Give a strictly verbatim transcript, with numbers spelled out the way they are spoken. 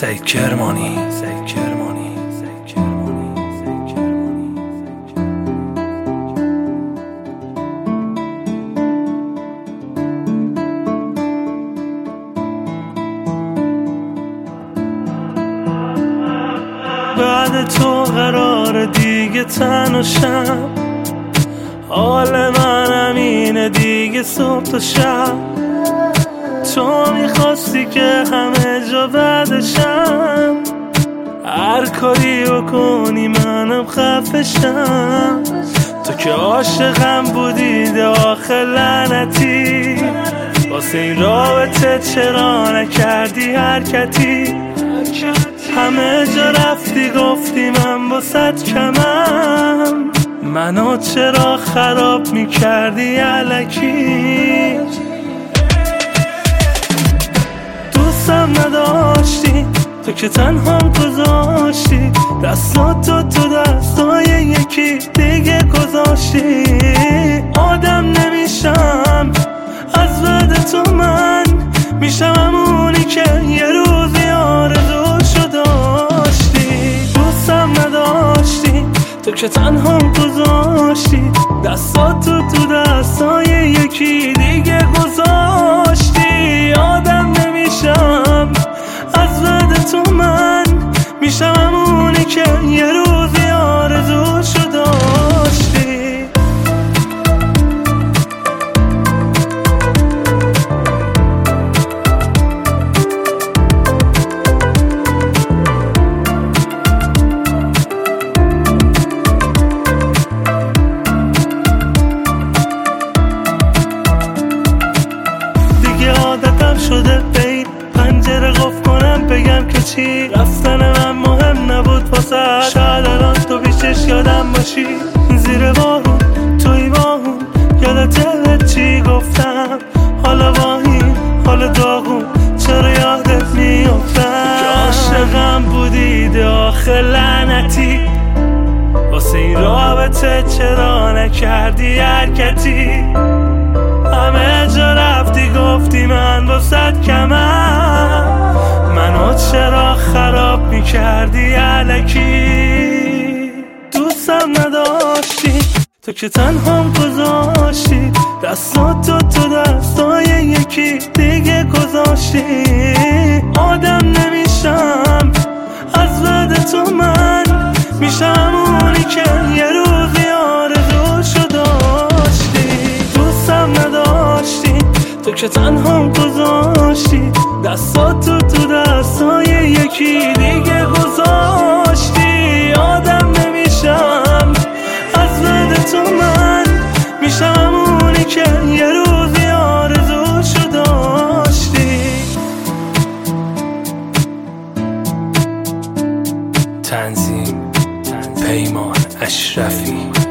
سعید کرمانی سعید کرمانی سعید کرمانی سعید کرمانی بعد تو قرار دیگه تنهاشم، حال من همینه دیگه صبح تا شب. تو میخواستی که همه جا بعدشم، هر کاری بکنی منم خفشم. تو که عاشقم بودی آخه لعنتی، واسه این رابطه چرا نکردی حرکتی؟ همه جا رفتی گفتی من باست کمم، منو چرا خراب میکردی الکی؟ دوستم نداشتی تو که تنهام گذاشتی، دستاتو تو دستای یکی دیگه گذاشتی. آدم نمیشم از بعد تو، من میشم همونی که یه روزی آرزوشو داشتی. دوستم نداشتی تو که تنهام گذاشتی، دستاتو تو دستای یکی دیگه گذاشتی. آدم نمیشم از بعد تو، من میشم همونی که یه روزی آرزوشو داشتی. عادتم شده بین پنجره قفل کنم بگم که چی، رفتن من مهم نبود واسه. شاید الان تو بیشش یادم باشی، زیر بارون توی باهون یادت چی گفتم. حالا با این حال داغون چرا یادت میافتم که عاشقم بودی آخه لعنتی؟ واسه این رابطه چرا نکردی حرکتی؟ همه جا رفتی گفتی من باست کمم، منو چرا خراب میکردی الکی؟ دوستم نداشتی تو که تنهام گذاشتی، دستاتو تو دستای یکی دیگه گذاشتی. آدم نمیشم از بعد تو، من میشم اونی که یه روزی آرزوشو داشتی. دوستم نداشتی تو که تنهام گذاشتی، دستاتو تو دستای یکی دیگه گذاشتی. آدم نمیشم از بعد تو، من میشم همونی که یه روزی آرزوشو داشتی. تنظیم پیمان اشرفی.